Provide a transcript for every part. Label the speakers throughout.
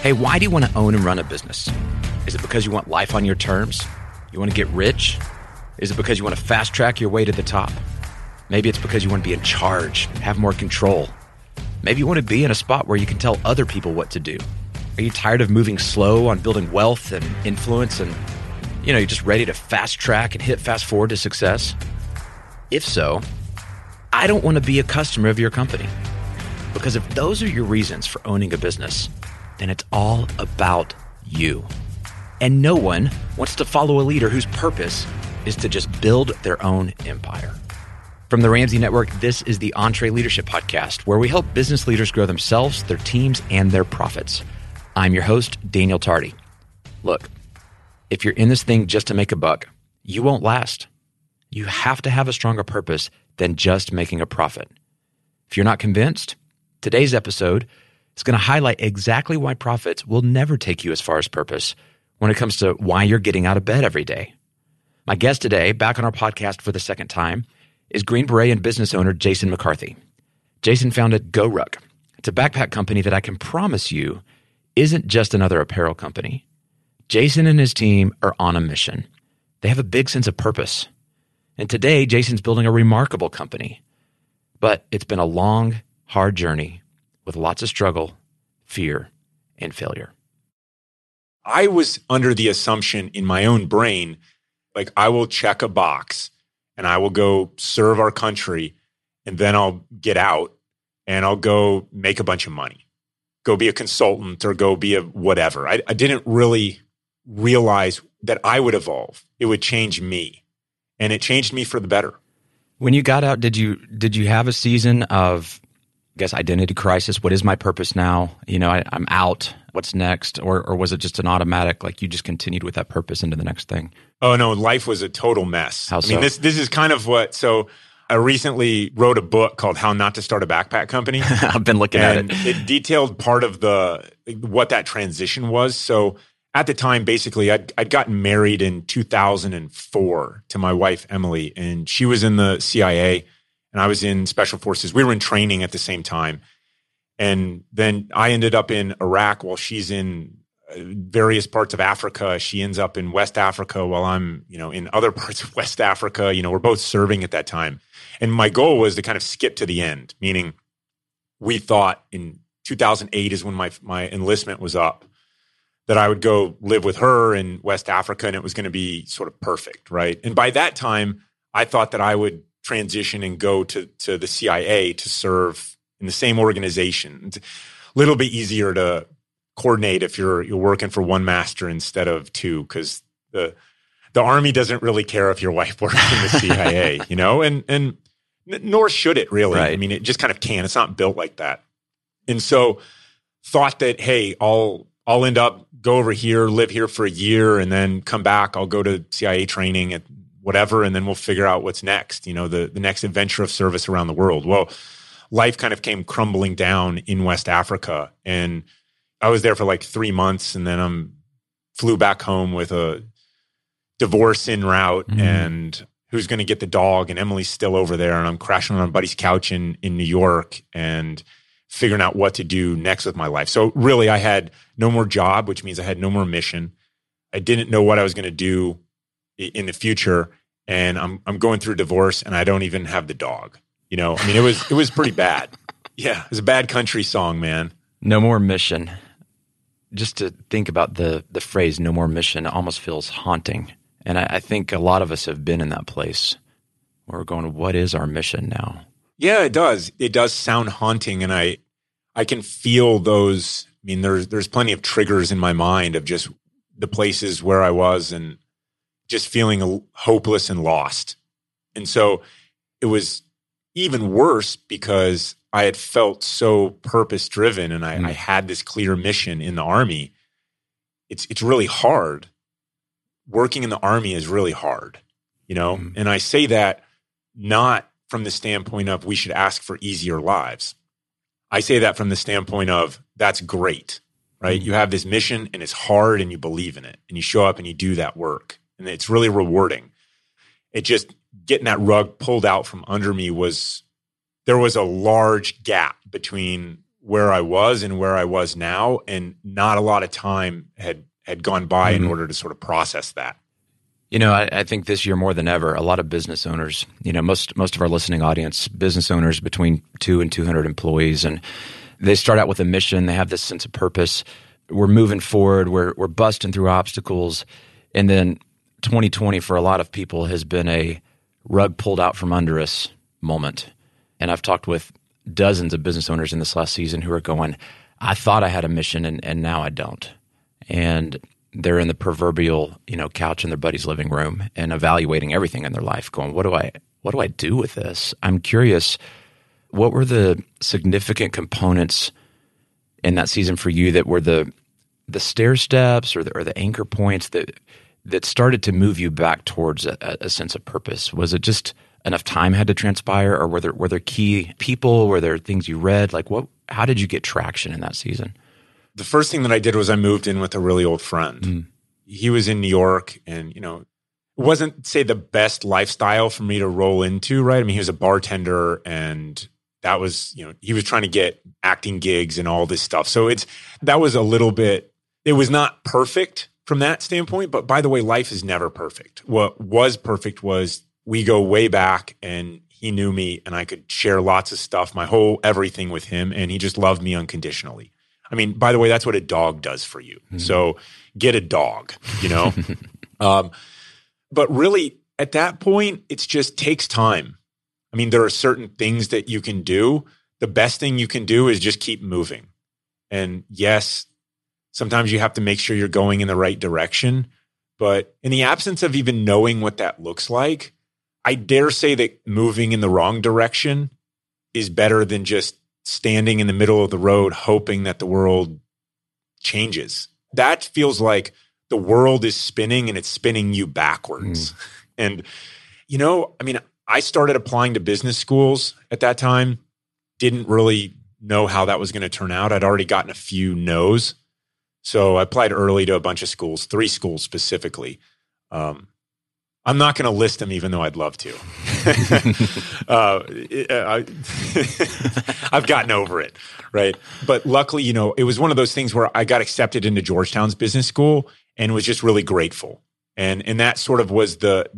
Speaker 1: Hey, why do you want to own and run a business? Is it because you want life on your terms? You want to get rich? Is it because you want to fast track your way to the top? Maybe it's because you want to be in charge, have more control. Maybe you want to be in a spot where you can tell other people what to do. Are you tired of moving slow on building wealth and influence and, you're just ready to fast track and hit fast forward to success? If so, I don't want to be a customer of your company. Because if those are your reasons for owning a business, then it's all about you. And no one wants to follow a leader whose purpose is to just build their own empire. From the Ramsey Network, this is the EntreLeadership Podcast, where we help business leaders grow themselves, their teams, and their profits. I'm your host, Daniel Tardy. Look, if you're in this thing just to make a buck, you won't last. You have to have a stronger purpose than just making a profit. If you're not convinced, today's episode is going to highlight exactly why profits will never take you as far as purpose when it comes to why you're getting out of bed every day. My guest today, back on our podcast for the second time, is Green Beret and business owner Jason McCarthy. Jason founded GoRuck. It's a backpack company that I can promise you isn't just another apparel company. Jason and his team are on a mission. They have a big sense of purpose. And today, Jason's building a remarkable company. But it's been a long, hard journey with lots of struggle, fear, and failure.
Speaker 2: I was under the assumption in my own brain, like I will check a box and I will go serve our country and then I'll get out and I'll go make a bunch of money. Go be a consultant or go be a whatever. I didn't really realize that I would evolve. It would change me. And it changed me for the better.
Speaker 1: When you got out, did you have a season of, I guess, identity crisis? What is my purpose now? I'm out. What's next? Or was it just an automatic, like you just continued with that purpose into the next thing?
Speaker 2: Oh, no. Life was a total mess.
Speaker 1: How so?
Speaker 2: This is kind of so I recently wrote a book called How Not to Start a Backpack Company.
Speaker 1: I've been looking at it.
Speaker 2: It detailed part of what that transition was. So at the time, basically, I'd gotten married in 2004 to my wife, Emily, and she was in the CIA and I was in Special Forces. We were in training at the same time. And then I ended up in Iraq while she's in various parts of Africa. She ends up in West Africa while I'm, in other parts of West Africa. We're both serving at that time. And my goal was to kind of skip to the end, meaning we thought in 2008 is when my enlistment was up, that I would go live with her in West Africa and it was going to be sort of perfect, right? And by that time, I thought that I would transition and go to the CIA to serve in the same organization. It's a little bit easier to coordinate if you're working for one master instead of two, because the Army doesn't really care if your wife works in the CIA, and nor should it really.
Speaker 1: Right.
Speaker 2: I mean, it just kind of can. It's not built like that. And so thought that, hey, I'll end up go over here, live here for a year, and then come back. I'll go to CIA training at whatever, and then we'll figure out what's next, the next adventure of service around the world. Well, life kind of came crumbling down in West Africa, and I was there for like 3 months, and then flew back home with a divorce en route, and who's going to get the dog, and Emily's still over there, and I'm crashing on a buddy's couch in New York and figuring out what to do next with my life. So really, I had no more job, which means I had no more mission. I didn't know what I was going to do in the future, and I'm going through a divorce, and I don't even have the dog. It was pretty bad. Yeah, it was a bad country song, man.
Speaker 1: No more mission. Just to think about the phrase "no more mission" almost feels haunting. And I think a lot of us have been in that place where we're going, what is our mission now?
Speaker 2: Yeah, it does. It does sound haunting. And I can feel those. I mean, there's plenty of triggers in my mind of just the places where I was and just feeling hopeless and lost. And so it was even worse because I had felt so purpose-driven and I had this clear mission in the Army. It's really hard. Working in the Army is really hard, And I say that not from the standpoint of we should ask for easier lives. I say that from the standpoint of that's great, right? You have this mission and it's hard and you believe in it and you show up and you do that work and it's really rewarding. It just getting that rug pulled out from under me there was a large gap between where I was and where I was now, and not a lot of time had gone by in order to sort of process that.
Speaker 1: I think this year more than ever, a lot of business owners, most of our listening audience, business owners between 2 and 200 employees, and they start out with a mission. They have this sense of purpose. We're moving forward. We're busting through obstacles. And then 2020 for a lot of people has been a rug pulled out from under us moment. And I've talked with dozens of business owners in this last season who are going, I thought I had a mission and now I don't. And they're in the proverbial, couch in their buddy's living room and evaluating everything in their life, going, what do I do with this? I'm curious, what were the significant components in that season for you that were the stair steps or the anchor points that started to move you back towards a sense of purpose? Was it just enough time had to transpire, or were there key people? Were there things you read? How did you get traction in that season?
Speaker 2: The first thing that I did was I moved in with a really old friend. He was in New York, and it wasn't, say, the best lifestyle for me to roll into, right? I mean, he was a bartender, and that was, he was trying to get acting gigs and all this stuff. So that was a little bit, it was not perfect from that standpoint. But by the way, life is never perfect. What was perfect was we go way back, and he knew me, and I could share lots of stuff, my whole everything with him, and he just loved me unconditionally. I mean, by the way, that's what a dog does for you. So get a dog, But really, at that point, it just takes time. I mean, there are certain things that you can do. The best thing you can do is just keep moving. And yes, sometimes you have to make sure you're going in the right direction. But in the absence of even knowing what that looks like, I dare say that moving in the wrong direction is better than just standing in the middle of the road hoping that the world changes. That feels like the world is spinning and it's spinning you backwards. And, I started applying to business schools at that time, didn't really know how that was going to turn out. I'd already gotten a few no's. So I applied early to a bunch of schools, 3 schools specifically. I'm not going to list them, even though I'd love to. I've gotten over it, right? But luckily, it was one of those things where I got accepted into Georgetown's business school and was just really grateful. And that sort of was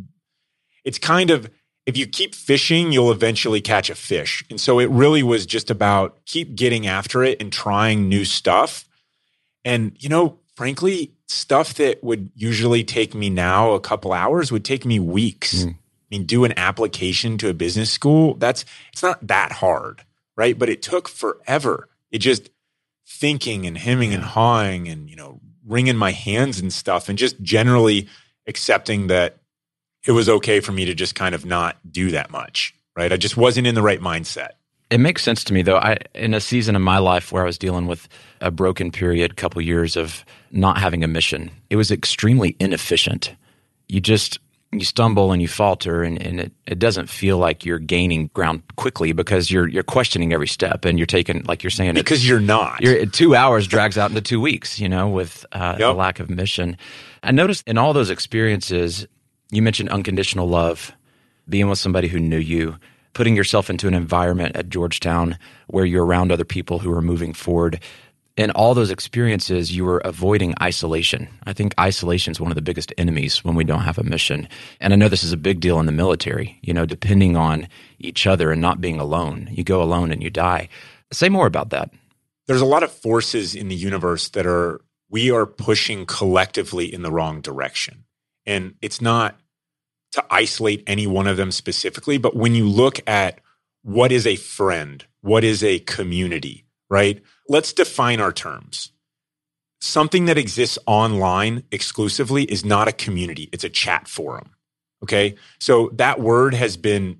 Speaker 2: it's kind of, if you keep fishing, you'll eventually catch a fish. And so it really was just about keep getting after it and trying new stuff. And, frankly, stuff that would usually take me now a couple hours would take me weeks. I mean, do an application to a business school, it's not that hard, right? But it took forever. It just thinking and hemming and hawing and, wringing my hands and stuff, and just generally accepting that it was okay for me to just kind of not do that much, right? I just wasn't in the right mindset.
Speaker 1: It makes sense to me, though. In a season of my life where I was dealing with a broken period, couple years of not having a mission, it was extremely inefficient. You stumble and you falter, and it doesn't feel like you're gaining ground quickly because you're questioning every step, and you're taking, like you're saying,
Speaker 2: because you're not.
Speaker 1: 2 hours drags out into 2 weeks, with the lack of mission. I noticed in all those experiences, you mentioned unconditional love, being with somebody who knew you, putting yourself into an environment at Georgetown where you're around other people who are moving forward. In all those experiences, you were avoiding isolation. I think isolation is one of the biggest enemies when we don't have a mission. And I know this is a big deal in the military, depending on each other and not being alone. You go alone and you die. Say more about that.
Speaker 2: There's a lot of forces in the universe that we are pushing collectively in the wrong direction. And it's not to isolate any one of them specifically, but when you look at what is a friend, what is a community, right? Let's define our terms. Something that exists online exclusively is not a community. It's a chat forum, okay? So that word has been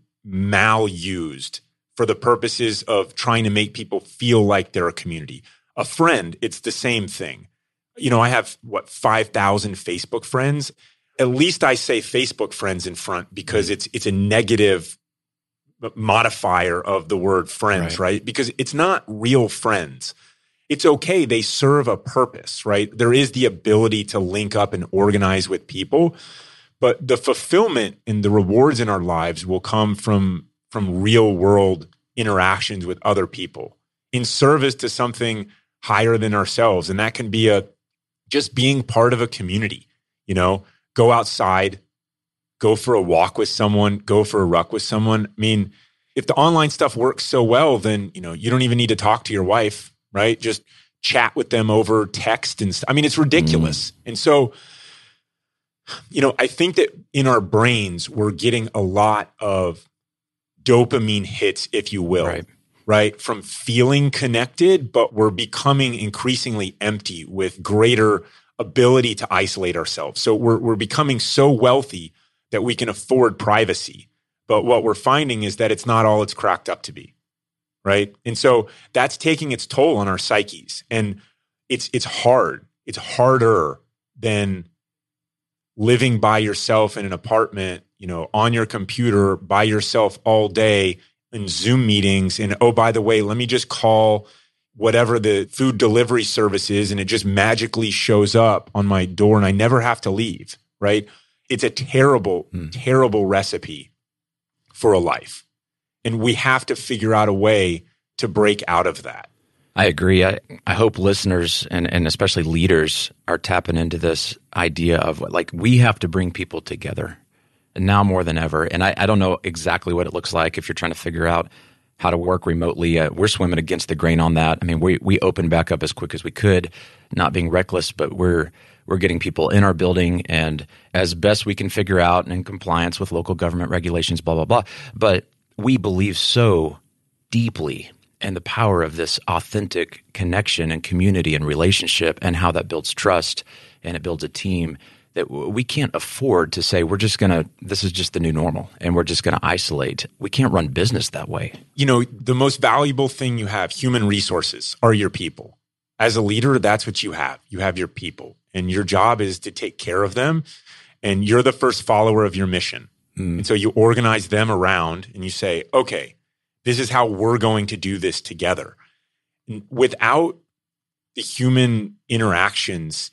Speaker 2: malused for the purposes of trying to make people feel like they're a community. A friend, it's the same thing. I have, 5,000 Facebook friends. At least I say Facebook friends in front because it's a negative modifier of the word friends, right? Because it's not real friends. It's okay. They serve a purpose, right? There is the ability to link up and organize with people, but the fulfillment and the rewards in our lives will come from real world interactions with other people in service to something higher than ourselves. And that can be just being part of a community, go outside, go for a walk with someone, go for a ruck with someone. I mean, if the online stuff works so well, then, you don't even need to talk to your wife, right? Just chat with them over text and stuff. I mean, it's ridiculous. And so, I think that in our brains, we're getting a lot of dopamine hits, if you will, right? From feeling connected, but we're becoming increasingly empty with greater ability to isolate ourselves. So we're becoming so wealthy that we can afford privacy. But what we're finding is that it's not all it's cracked up to be, right? And so that's taking its toll on our psyches. And it's hard. It's harder than living by yourself in an apartment, on your computer by yourself all day in Zoom meetings. And oh, by the way, let me just call whatever the food delivery service is, and it just magically shows up on my door and I never have to leave, right? It's a terrible, terrible recipe for a life. And we have to figure out a way to break out of that.
Speaker 1: I agree. I hope listeners and especially leaders are tapping into this idea of we have to bring people together now more than ever. And I don't know exactly what it looks like if you're trying to figure out how to work remotely. We're swimming against the grain on that. I mean, we opened back up as quick as we could, not being reckless, but we're getting people in our building and as best we can figure out and in compliance with local government regulations, blah, blah, blah. But we believe so deeply in the power of this authentic connection and community and relationship and how that builds trust and it builds a team that we can't afford to say this is just the new normal and we're just going to isolate. We can't run business that way.
Speaker 2: The most valuable thing you have, human resources, are your people. As a leader, that's what you have. You have your people. And your job is to take care of them. And you're the first follower of your mission. And so you organize them around and you say, okay, this is how we're going to do this together. Without the human interactions,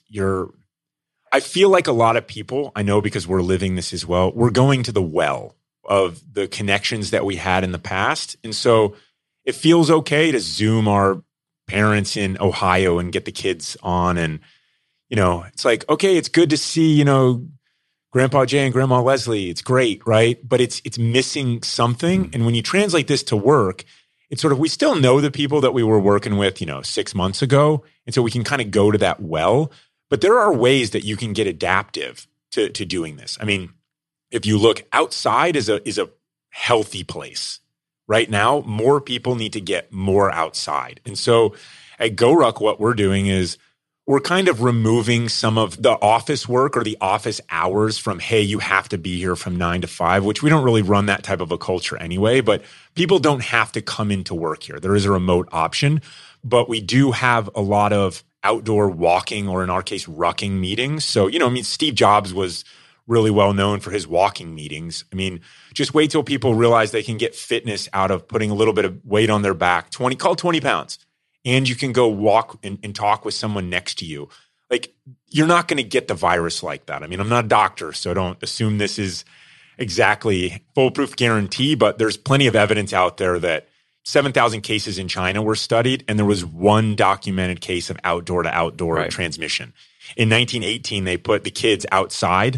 Speaker 2: I feel like a lot of people, I know because we're living this as well, we're going to the well of the connections that we had in the past. And so it feels okay to Zoom our parents in Ohio and get the kids on. And, it's like, okay, it's good to see, Grandpa Jay and Grandma Leslie. It's great, right? But it's missing something. And when you translate this to work, it's sort of, we still know the people that we were working with, 6 months ago. And so we can kind of go to that well. But there are ways that you can get adaptive to doing this. I mean, if you look outside is a healthy place. Right now, more people need to get more outside. And so at GoRuck, what we're doing is we're kind of removing some of the office work or the office hours from, hey, you have to be here from 9 to 5, which we don't really run that type of a culture anyway. But people don't have to come into work here. There is a remote option. But we do have a lot of outdoor walking, or in our case, rucking meetings. So, Steve Jobs was really well known for his walking meetings. I mean, just wait till people realize they can get fitness out of putting a little bit of weight on their back, 20 pounds. And you can go walk and talk with someone next to you. You're not going to get the virus like that. I mean, I'm not a doctor, so don't assume this is exactly foolproof guarantee, but there's plenty of evidence out there that 7,000 cases in China were studied, and there was one documented case of outdoor-to-outdoor transmission. In 1918, they put the kids outside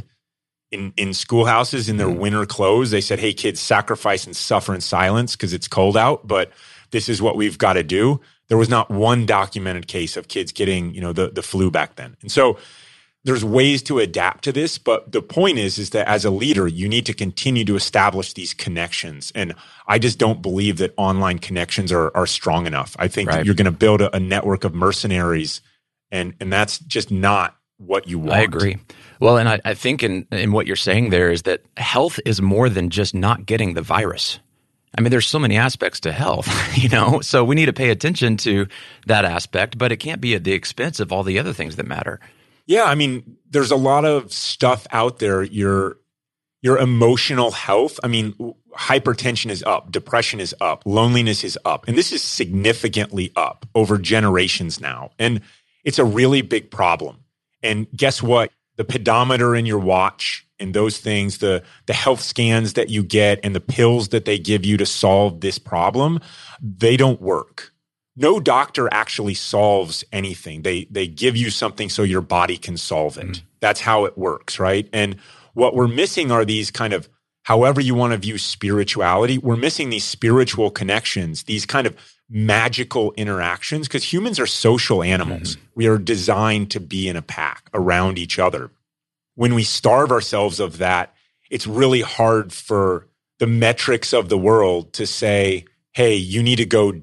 Speaker 2: in schoolhouses in their winter clothes. They said, hey, kids, sacrifice and suffer in silence because it's cold out, but this is what we've got to do. There was not one documented case of kids getting, the flu back then. And so there's ways to adapt to this, but the point is that as a leader, you need to continue to establish these connections. And I just don't believe that online connections are strong enough. I think that you're going to build a network of mercenaries, and that's just not what you want.
Speaker 1: I agree. Well, and I think in what you're saying there is that health is more than just not getting the virus. I mean, there's so many aspects to health, so we need to pay attention to that aspect, but it can't be at the expense of all the other things that matter.
Speaker 2: Yeah, I mean, there's a lot of stuff out there. Your emotional health, I mean, hypertension is up, depression is up, loneliness is up, and this is significantly up over generations now. And it's a really big problem. And guess what? The pedometer in your watch and those things, the health scans that you get and the pills that they give you to solve this problem, they don't work, no doctor actually solves anything. They give you something so your body can solve it. That's how it works, right? And what we're missing are these kind of, however you want to view spirituality, we're missing these spiritual connections, these kind of magical interactions, because humans are social animals. We are designed to be in a pack around each other. When we starve ourselves of that, it's really hard for the metrics of the world to say, hey, you need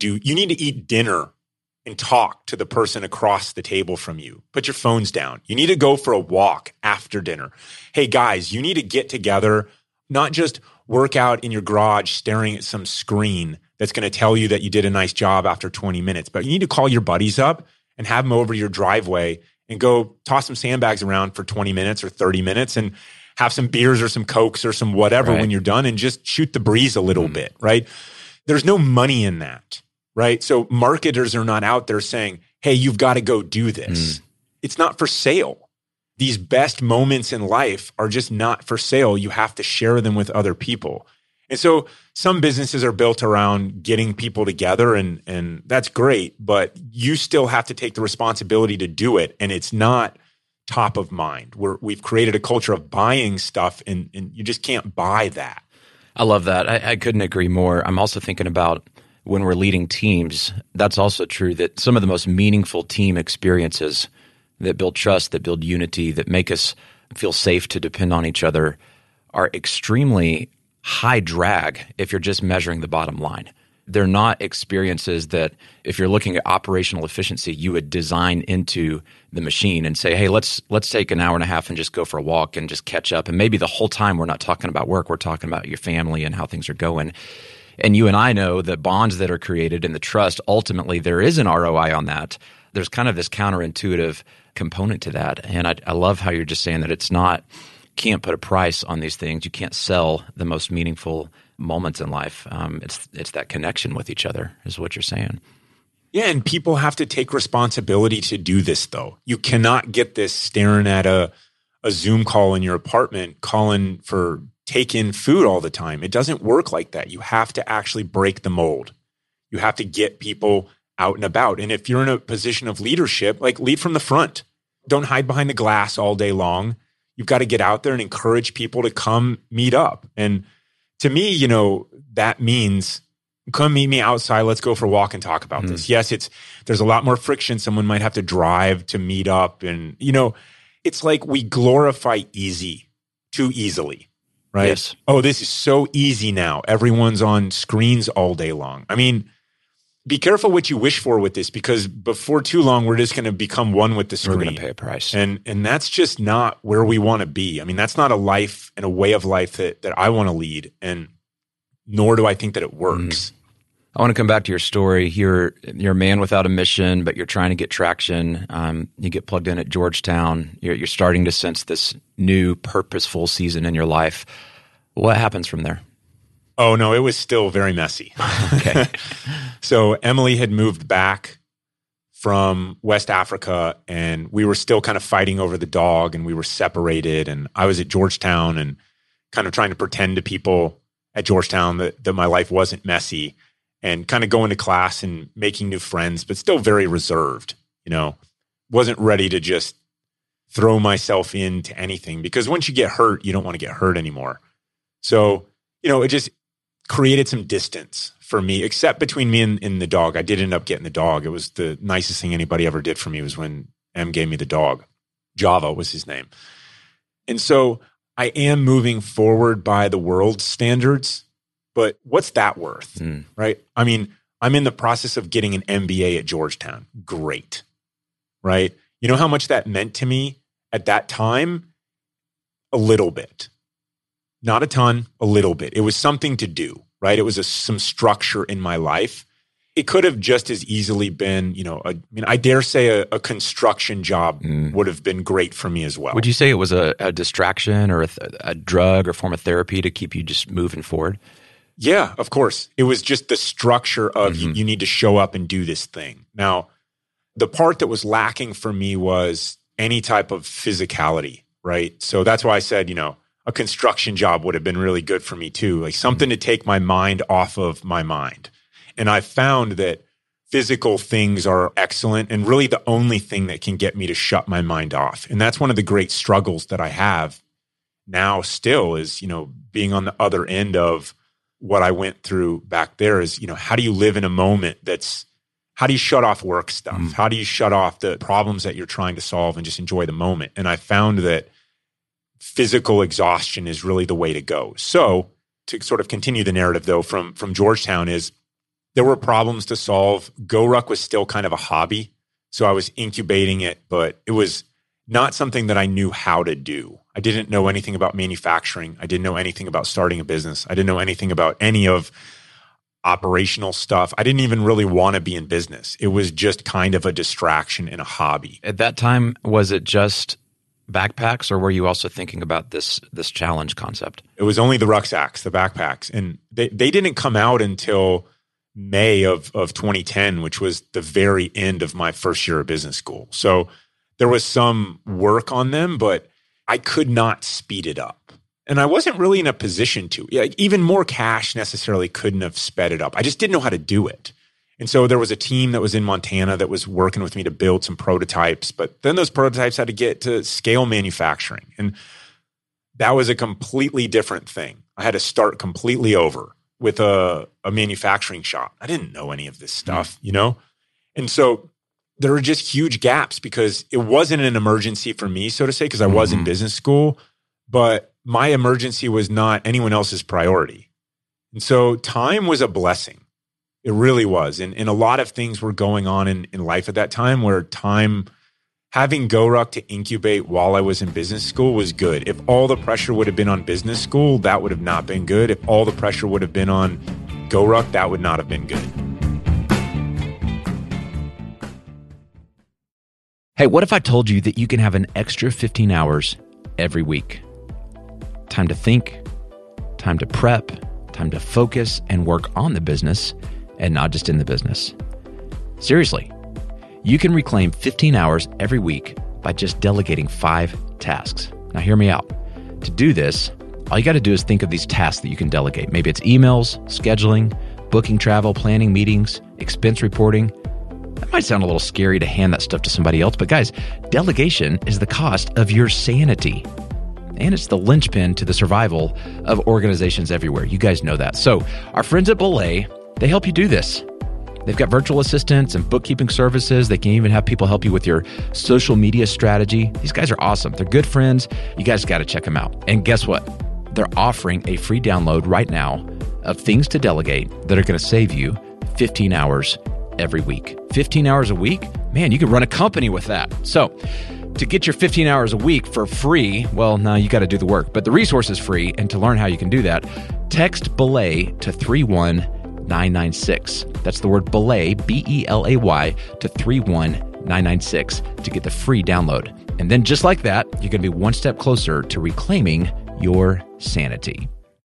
Speaker 2: to eat dinner and talk to the person across the table from you. Put your phones down. You need to go for a walk after dinner. Hey, guys, you need to get together, not just work out in your garage staring at some screen that's going to tell you that you did a nice job after 20 minutes, but you need to call your buddies up and have them over to your driveway and go toss some sandbags around for 20 minutes or 30 minutes and have some beers or some Cokes or some whatever when you're done and just shoot the breeze a little bit, right? There's no money in that, right? So marketers are not out there saying, hey, you've got to go do this. It's not for sale. These best moments in life are just not for sale. You have to share them with other people. And so some businesses are built around getting people together, and that's great, but you still have to take the responsibility to do it. And it's not top of mind. We've created a culture of buying stuff, and you just can't buy that.
Speaker 1: I love that. I couldn't agree more. I'm also thinking about when we're leading teams, that's also true that some of the most meaningful team experiences that build trust, that build unity, that make us feel safe to depend on each other are extremely high drag if you're just measuring the bottom line. They're not experiences that, if you're looking at operational efficiency, you would design into the machine and say, hey, let's take an hour and a half and just go for a walk and just catch up. And maybe the whole time we're not talking about work, we're talking about your family and how things are going. And you and I know that bonds that are created and the trust, ultimately there is an ROI on that. There's kind of this counterintuitive component to that. And I love how you're just saying that it's not, can't put a price on these things. You can't sell the most meaningful moments in life. It's that connection with each other is what you're saying.
Speaker 2: Yeah, and people have to take responsibility to do this, though. You cannot get this staring at a Zoom call in your apartment, calling for take-in food all the time. It doesn't work like that. You have to actually break the mold. You have to get people out and about. And if you're in a position of leadership, like, lead from the front. Don't hide behind the glass all day long. You've got to get out there and encourage people to come meet up. And to me, that means come meet me outside. Let's go for a walk and talk about this. Yes, there's a lot more friction. Someone might have to drive to meet up. And, it's like we glorify easy too easily, right?
Speaker 1: Yes.
Speaker 2: Oh, this is so easy now. Everyone's on screens all day long. I mean, be careful what you wish for with this, because before too long, we're just going to become one with the screen.
Speaker 1: We're going to pay a price.
Speaker 2: And that's just not where we want to be. I mean, that's not a life and a way of life that I want to lead, and nor do I think that it works.
Speaker 1: I want to come back to your story. You're a man without a mission, but you're trying to get traction. You get plugged in at Georgetown. You're starting to sense this new purposeful season in your life. What happens from there?
Speaker 2: Oh, no, it was still very messy.
Speaker 1: Okay.
Speaker 2: So Emily had moved back from West Africa, and we were still kind of fighting over the dog, and we were separated. And I was at Georgetown and kind of trying to pretend to people at Georgetown that my life wasn't messy, and kind of going to class and making new friends, but still very reserved, wasn't ready to just throw myself into anything, because once you get hurt, you don't want to get hurt anymore. So, it just created some distance for me, except between me and the dog. I did end up getting the dog. It was the nicest thing anybody ever did for me, was when Em gave me the dog. Java was his name. And so I am moving forward by the world's standards, but what's that worth, right? I mean, I'm in the process of getting an MBA at Georgetown. Great, right? You know how much that meant to me at that time? A little bit. Not a ton, a little bit. It was something to do, right? It was some structure in my life. It could have just as easily been, I dare say a construction job would have been great for me as well.
Speaker 1: Would you say it was a distraction or a drug or form of therapy to keep you just moving forward?
Speaker 2: Yeah, of course. It was just the structure of you need to show up and do this thing. Now, the part that was lacking for me was any type of physicality, right? So that's why I said, a construction job would have been really good for me too, like something to take my mind off of my mind. And I found that physical things are excellent and really the only thing that can get me to shut my mind off. And that's one of the great struggles that I have now still is, being on the other end of what I went through back there is, how do you live in a moment how do you shut off work stuff? How do you shut off the problems that you're trying to solve and just enjoy the moment? And I found that physical exhaustion is really the way to go. So to sort of continue the narrative though, from Georgetown is there were problems to solve. GoRuck was still kind of a hobby. So I was incubating it, but it was not something that I knew how to do. I didn't know anything about manufacturing. I didn't know anything about starting a business. I didn't know anything about any of operational stuff. I didn't even really want to be in business. It was just kind of a distraction and a hobby.
Speaker 1: At that time, was it just backpacks, or were you also thinking about this challenge concept?
Speaker 2: It was only the rucksacks, the backpacks. And they didn't come out until May of 2010, which was the very end of my first year of business school. So there was some work on them, but I could not speed it up. And I wasn't really in a position to. Even more cash necessarily couldn't have sped it up. I just didn't know how to do it. And so there was a team that was in Montana that was working with me to build some prototypes. But then those prototypes had to get to scale manufacturing. And that was a completely different thing. I had to start completely over with a manufacturing shop. I didn't know any of this stuff, And so there were just huge gaps because it wasn't an emergency for me, so to say, because I was in business school. But my emergency was not anyone else's priority. And so time was a blessing. It really was. And a lot of things were going on in life at that time where having GoRuck to incubate while I was in business school was good. If all the pressure would have been on business school, that would have not been good. If all the pressure would have been on GoRuck, that would not have been good.
Speaker 1: Hey, what if I told you that you can have an extra 15 hours every week? Time to think, time to prep, time to focus and work on the business and not just in the business. Seriously, you can reclaim 15 hours every week by just delegating 5 tasks. Now, hear me out. To do this, all you got to do is think of these tasks that you can delegate. Maybe it's emails, scheduling, booking travel, planning meetings, expense reporting. That might sound a little scary to hand that stuff to somebody else, but guys, delegation is the cost of your sanity. And it's the linchpin to the survival of organizations everywhere. You guys know that. So our friends at Belay, they help you do this. They've got virtual assistants and bookkeeping services. They can even have people help you with your social media strategy. These guys are awesome. They're good friends. You guys got to check them out. And guess what? They're offering a free download right now of things to delegate that are going to save you 15 hours every week. 15 hours a week? Man, you could run a company with that. So to get your 15 hours a week for free, well, now you got to do the work, but the resource is free. And to learn how you can do that, text Belay to 31996. That's the word Belay, B-E-L-A-Y, to 31996 to get the free download. And then just like that, you're going to be one step closer to reclaiming your sanity.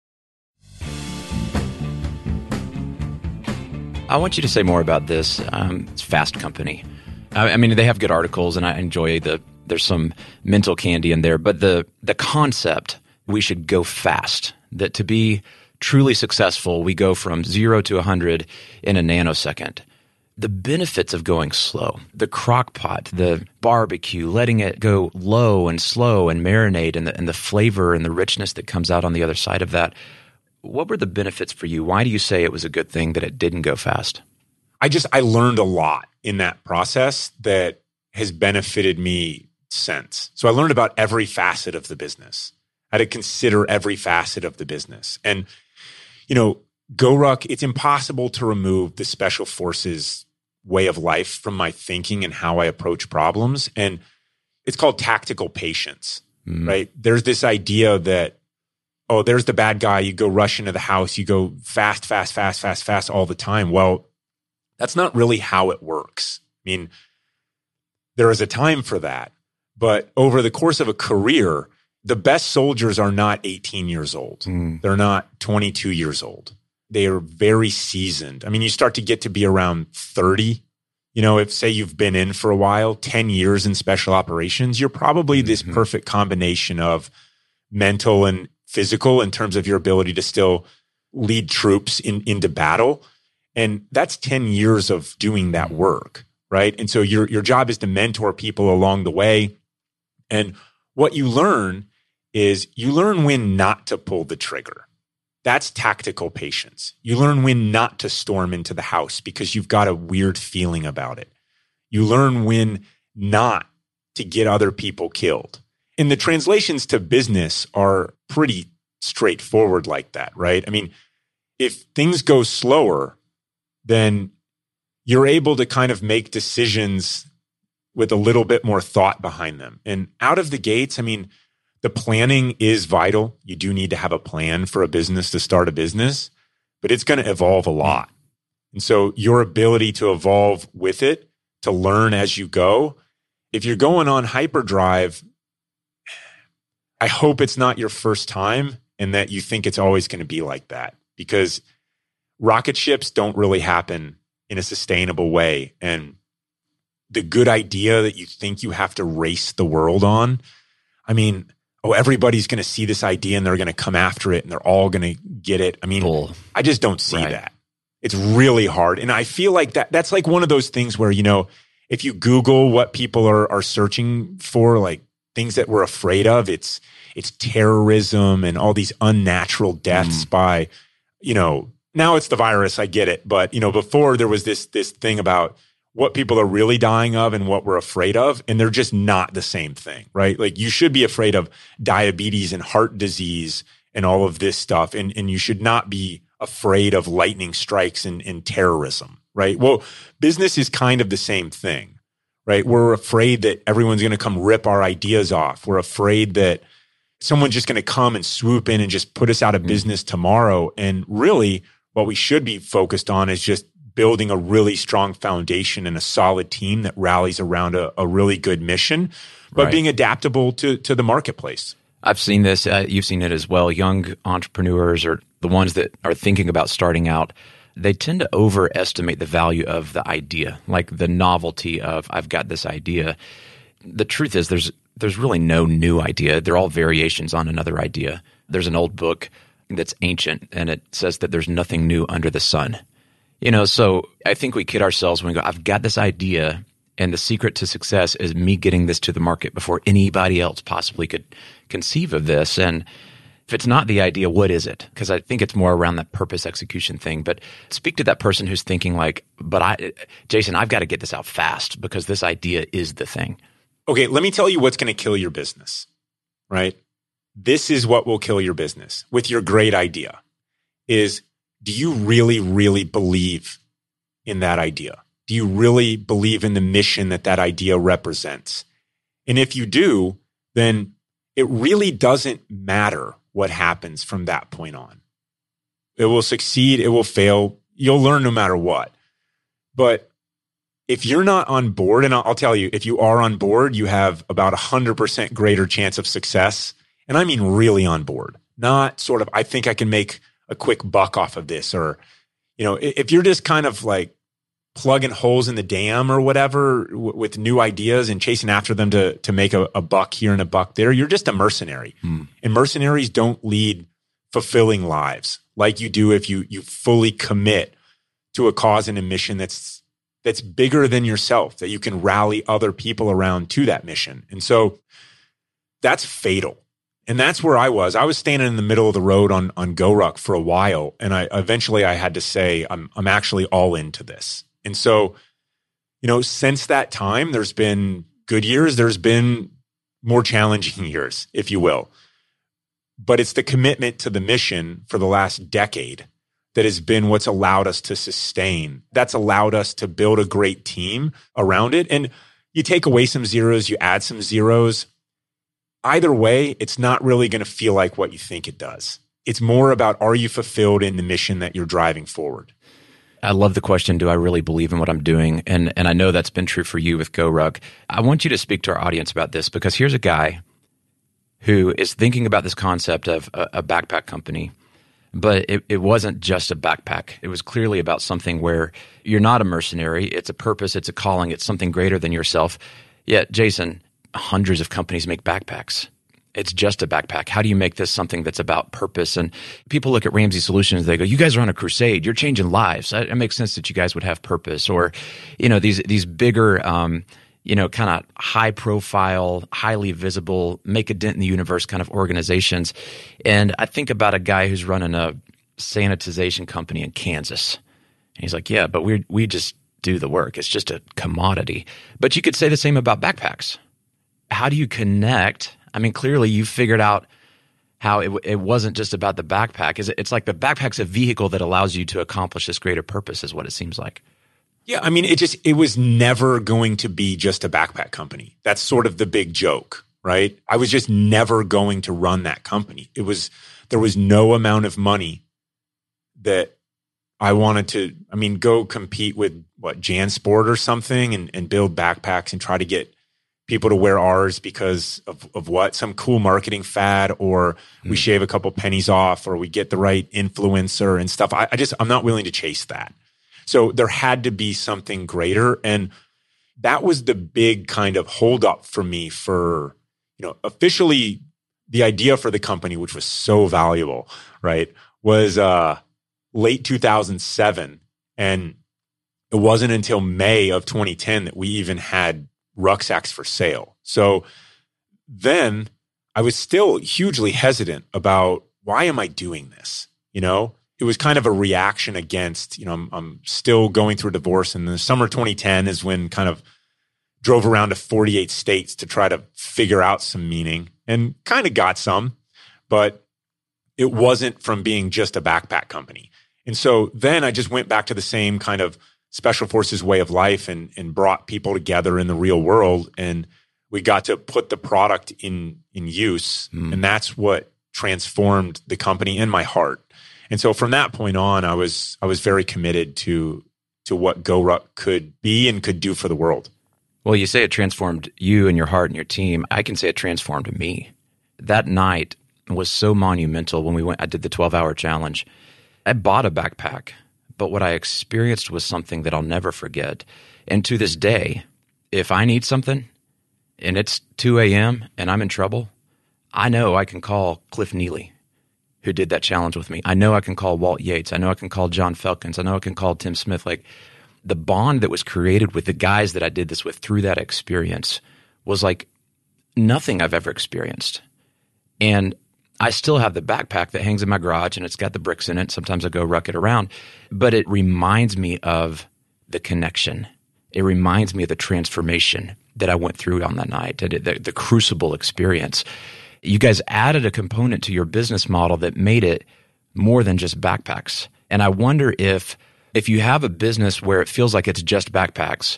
Speaker 1: I want you to say more about this. It's Fast Company. I mean, they have good articles, and I enjoy there's some mental candy in there. But the concept, we should go fast. That to be truly successful, we go from 0 to 100 in a nanosecond. The benefits of going slow, the crock pot, the barbecue, letting it go low and slow and marinate, and the flavor and the richness that comes out on the other side of that. What were the benefits for you? Why do you say it was a good thing that it didn't go fast?
Speaker 2: I learned a lot in that process that has benefited me since. So I learned about every facet of the business. I had to consider every facet of the business. And, GoRuck, it's impossible to remove the special forces way of life from my thinking and how I approach problems. And it's called tactical patience, right? There's this idea that, oh, there's the bad guy. You go rush into the house. You go fast all the time. Well, that's not really how it works. I mean, there is a time for that. But over the course of a career, the best soldiers are not 18 years old. They're not 22 years old. They are very seasoned. I mean, you start to get to be around 30. If say you've been in for a while, 10 years in special operations, you're probably this perfect combination of mental and physical in terms of your ability to still lead troops into battle. And that's 10 years of doing that work, right? And so your job is to mentor people along the way. And what you learn is you learn when not to pull the trigger. That's tactical patience. You learn when not to storm into the house because you've got a weird feeling about it. You learn when not to get other people killed. And the translations to business are pretty straightforward like that, right? I mean, if things go slower, then you're able to kind of make decisions with a little bit more thought behind them. And out of the gates, I mean, the planning is vital. You do need to have a plan for a business to start a business, but it's going to evolve a lot. And so your ability to evolve with it, to learn as you go, if you're going on hyperdrive, I hope it's not your first time and that you think it's always going to be like that, because rocket ships don't really happen in a sustainable way. And the good idea that you think you have to race the world on, I mean, everybody's going to see this idea and they're going to come after it and they're all going to get it. I mean, I just don't see that. It's really hard. And I feel like that's like one of those things where, if you Google what people are searching for, like things that we're afraid of, it's terrorism and all these unnatural deaths by, now it's the virus, I get it. But, before there was this thing about what people are really dying of and what we're afraid of, and they're just not the same thing, right? Like you should be afraid of diabetes and heart disease and all of this stuff, and you should not be afraid of lightning strikes and terrorism, right? Well, business is kind of the same thing, right? We're afraid that everyone's going to come rip our ideas off. We're afraid that someone's just going to come and swoop in and just put us out of business tomorrow. And really, what we should be focused on is just building a really strong foundation and a solid team that rallies around a really good mission, but being adaptable to the marketplace.
Speaker 1: I've seen this. You've seen it as well. Young entrepreneurs or the ones that are thinking about starting out, they tend to overestimate the value of the idea, like the novelty of, I've got this idea. The truth is there's really no new idea. They're all variations on another idea. There's an old book that's ancient, and it says that there's nothing new under the sun. So I think we kid ourselves when we go, I've got this idea, and the secret to success is me getting this to the market before anybody else possibly could conceive of this. And if it's not the idea, what is it? Because I think it's more around that purpose execution thing. But speak to that person who's thinking like, Jason, I've got to get this out fast because this idea is the thing.
Speaker 2: Okay, let me tell you what's going to kill your business, right? This is what will kill your business with your great idea is, do you really, really believe in that idea? Do you really believe in the mission that idea represents? And if you do, then it really doesn't matter what happens from that point on. It will succeed, it will fail, you'll learn no matter what. But if you're not on board, and I'll tell you, if you are on board, you have about 100% greater chance of success. And I mean really on board, not sort of, I think I can make a quick buck off of this, or, if you're just kind of like plugging holes in the dam or whatever with new ideas and chasing after them to make a buck here and a buck there, you're just a mercenary. And mercenaries don't lead fulfilling lives like you do if you fully commit to a cause and a mission that's bigger than yourself, that you can rally other people around to that mission. And so that's fatal. And that's where I was. I was standing in the middle of the road on GoRuck for a while. And eventually I had to say, I'm actually all into this. And so, since that time, there's been good years. There's been more challenging years, if you will. But it's the commitment to the mission for the last decade that has been what's allowed us to sustain. That's allowed us to build a great team around it. And you take away some zeros, you add some zeros. Either way, it's not really going to feel like what you think it does. It's more about, are you fulfilled in the mission that you're driving forward?
Speaker 1: I love the question, do I really believe in what I'm doing? And I know that's been true for you with GoRuck. I want you to speak to our audience about this, because here's a guy who is thinking about this concept of a backpack company, but it wasn't just a backpack. It was clearly about something where you're not a mercenary. It's a purpose, it's a calling, it's something greater than yourself. Yet, Jason, hundreds of companies make backpacks. It's just a backpack. How do you make this something that's about purpose? And people look at Ramsey Solutions, they go, you guys are on a crusade. You're changing lives. It makes sense that you guys would have purpose. Or, these bigger, kind of high profile, highly visible, make a dent in the universe kind of organizations. And I think about a guy who's running a sanitization company in Kansas. And he's like, yeah, but we just do the work. It's just a commodity. But you could say the same about backpacks. How do you connect? I mean, clearly you figured out how it wasn't just about the backpack. It's like the backpack's a vehicle that allows you to accomplish this greater purpose is what it seems like.
Speaker 2: Yeah, I mean, it was never going to be just a backpack company. That's sort of the big joke, right? I was just never going to run that company. There was no amount of money that I wanted to, go compete with JanSport or something and build backpacks and try to get people to wear ours because of what? Some cool marketing fad, or we shave a couple pennies off, or we get the right influencer and stuff. I'm not willing to chase that. So there had to be something greater. And that was the big kind of holdup for me for, officially the idea for the company, which was so valuable, right, was late 2007. And it wasn't until May of 2010 that we even had rucksacks for sale. So then I was still hugely hesitant about, why am I doing this? It was kind of a reaction against, I'm still going through a divorce. And the summer 2010 is when kind of drove around to 48 states to try to figure out some meaning, and kind of got some, but it wasn't from being just a backpack company. And so then I just went back to the same kind of Special Forces way of life and brought people together in the real world. And we got to put the product in use. And that's what transformed the company and my heart. And so from that point on, I was very committed to what GoRuck could be and could do for the world.
Speaker 1: Well, you say it transformed you and your heart and your team. I can say it transformed me. That night was so monumental when I did the 12-hour challenge. I bought a backpack, but what I experienced was something that I'll never forget. And to this day, if I need something and it's 2 a.m. and I'm in trouble, I know I can call Cliff Neely, who did that challenge with me. I know I can call Walt Yates. I know I can call John Felkins. I know I can call Tim Smith. Like, the bond that was created with the guys that I did this with through that experience was like nothing I've ever experienced. And I still have the backpack that hangs in my garage, and it's got the bricks in it. Sometimes I go ruck it around, but it reminds me of the connection. It reminds me of the transformation that I went through on that night, the crucible experience. You guys added a component to your business model that made it more than just backpacks. And I wonder if you have a business where it feels like it's just backpacks,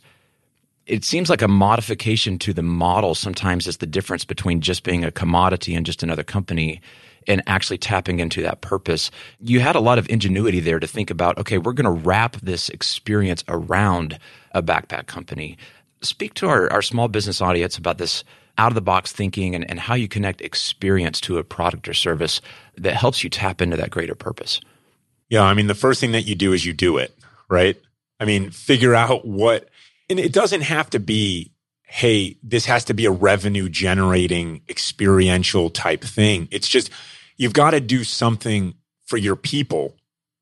Speaker 1: it seems like a modification to the model sometimes is the difference between just being a commodity and just another company and actually tapping into that purpose. You had a lot of ingenuity there to think about, okay, we're going to wrap this experience around a backpack company. Speak to our small business audience about this out-of-the-box thinking and how you connect experience to a product or service that helps you tap into that greater purpose.
Speaker 2: Yeah, the first thing that you do is you do it, right? Figure out what – and it doesn't have to be, hey, this has to be a revenue-generating experiential type thing. It's just you've got to do something for your people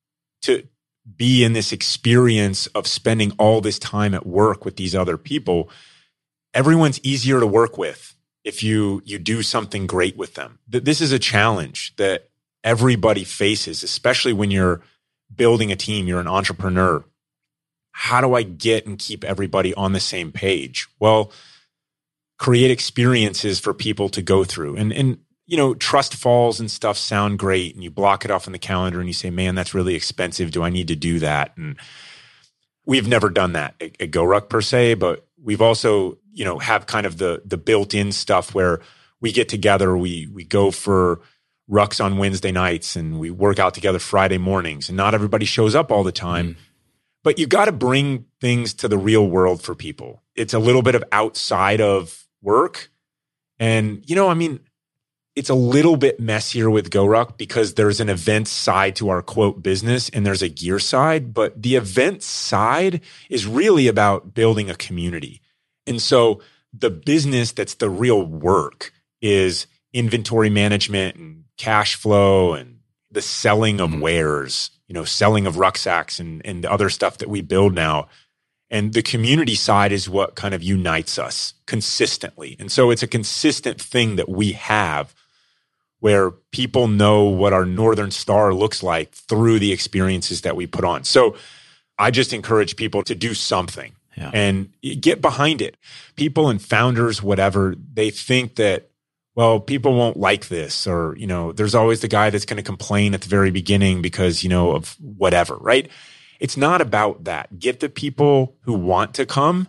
Speaker 2: to be in this experience of spending all this time at work with these other people. Everyone's easier to work with if you do something great with them. This is a challenge that everybody faces, especially when you're building a team, you're an entrepreneur. How do I get and keep everybody on the same page? Well, create experiences for people to go through. And trust falls and stuff sound great, and you block it off on the calendar and you say, man, that's really expensive. Do I need to do that? And we've never done that at GoRuck per se, but we've also, have kind of the built-in stuff where we get together, we go for rucks on Wednesday nights and we work out together Friday mornings, and not everybody shows up all the time. But you got to bring things to the real world for people. It's a little bit of outside of work. And, it's a little bit messier with GoRuck because there's an event side to our quote business and there's a gear side. But the event side is really about building a community. And so the business that's the real work is inventory management and cash flow and the selling of wares, selling of rucksacks and the other stuff that we build now. And the community side is what kind of unites us consistently. And so it's a consistent thing that we have where people know what our Northern Star looks like through the experiences that we put on. So I just encourage people to do something and get behind it. People and founders, whatever, they think that, well, people won't like this, or, there's always the guy that's going to complain at the very beginning because, of whatever, right? It's not about that. Get the people who want to come.